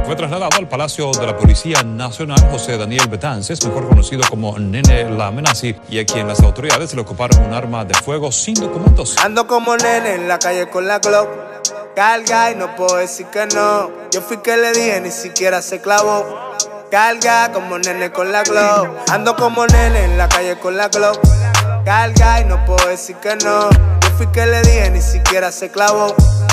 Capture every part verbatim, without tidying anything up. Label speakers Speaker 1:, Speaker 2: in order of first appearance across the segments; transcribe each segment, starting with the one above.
Speaker 1: Fue trasladado al Palacio de la Policía Nacional José Daniel Betances, mejor conocido como Nene La Amenazi, y a quien las autoridades le ocuparon un arma de fuego sin documentos.
Speaker 2: Ando como nene en la calle con la Glock, carga y no puedo decir que no. Yo fui que le dije, ni siquiera se clavó. Carga como nene con la Glock. Ando como nene en la calle con la Glock, carga y no puedo decir que no. Yo fui que le dije, ni siquiera se clavó.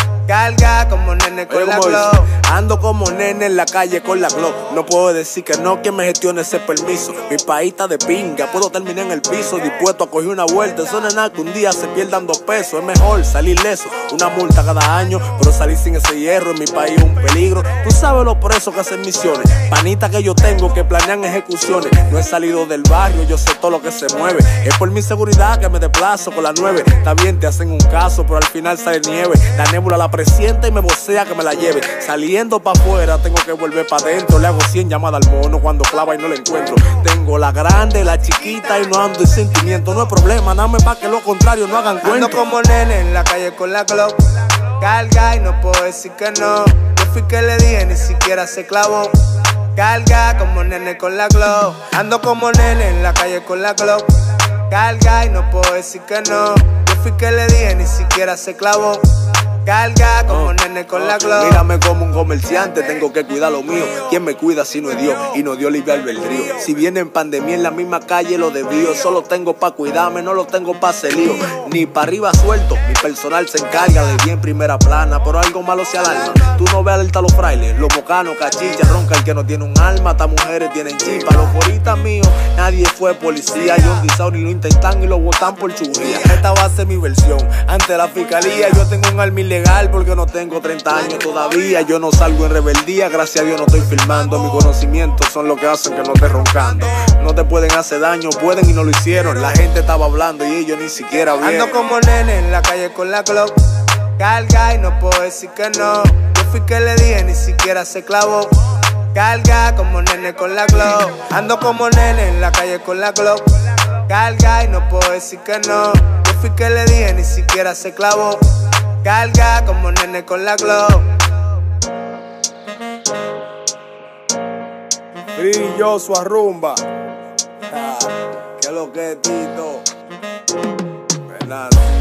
Speaker 2: Carga como nene con la Glock.
Speaker 3: Ando como nene en la calle con la Glock. No puedo decir que no, quien me gestione ese permiso. Mi país está de pinga, puedo terminar en el piso, dispuesto a coger una vuelta. Eso no es nada que un día se pierdan dos pesos. Es mejor salir leso, una multa cada año, pero salir sin ese hierro en mi país es un peligro. Tú sabes lo presos que hacen misiones, panita que yo tengo que planean ejecuciones. No he salido del barrio, yo sé todo lo que se mueve. Es por mi seguridad que me desplazo con la nueve. Está bien, te hacen un caso, pero al final sale nieve. La nébula la presienta y me vocea que me la lleve. Saliendo pa' afuera tengo que volver pa' adentro. Le hago cien llamadas al mono cuando clava y no la encuentro. Tengo la grande, la chiquita y no ando en sentimiento. No hay problema, dame pa' que lo contrario no hagan cuento.
Speaker 2: Ando como nene en la calle con la Glock, carga y no puedo decir que no. Yo fui que le dije, ni siquiera se clavó. Carga como nene con la Glock. Ando como nene en la calle con la Glock, carga y no puedo decir que no. Yo fui que le dije, ni siquiera se clavó. Carga como oh, nene con oh, la Glock.
Speaker 3: Mírame como un comerciante, tengo que cuidar lo mío. ¿Quién me cuida si no es Dios? Y no dio libre albedrío. Si viene en pandemia en la misma calle lo desvío. Solo tengo pa' cuidarme, no lo tengo pa' hacer lío. Ni pa' arriba suelto, mi personal se encarga de bien primera plana. Pero algo malo se alarma. Tú no ves alerta a los frailes, los mocanos, cachichas, ronca el que no tiene un alma. Estas mujeres tienen chispa, los coritas míos. Nadie fue policía, yo guisado ni lo intentan y lo botan por churría. Esta va a ser mi versión ante la fiscalía. Yo tengo un alma legal porque no tengo treinta años todavía. Yo no salgo en rebeldía, gracias a Dios no estoy filmando. Mis conocimientos son lo que hacen que no esté roncando. No te pueden hacer daño, pueden y no lo hicieron. La gente estaba hablando y ellos ni siquiera vieron.
Speaker 2: Ando como nene en la calle con la Glock, carga y no puedo decir que no. Yo fui que le dije, ni siquiera se clavó. Carga como nene con la Glock. Ando como nene en la calle con la Glock, carga y no puedo decir que no. Yo fui que le dije, ni siquiera se clavó. Carga como nene con la Glock.
Speaker 3: Brilloso a rumba. Ah, ¿qué es lo que es, Tito? Fernando.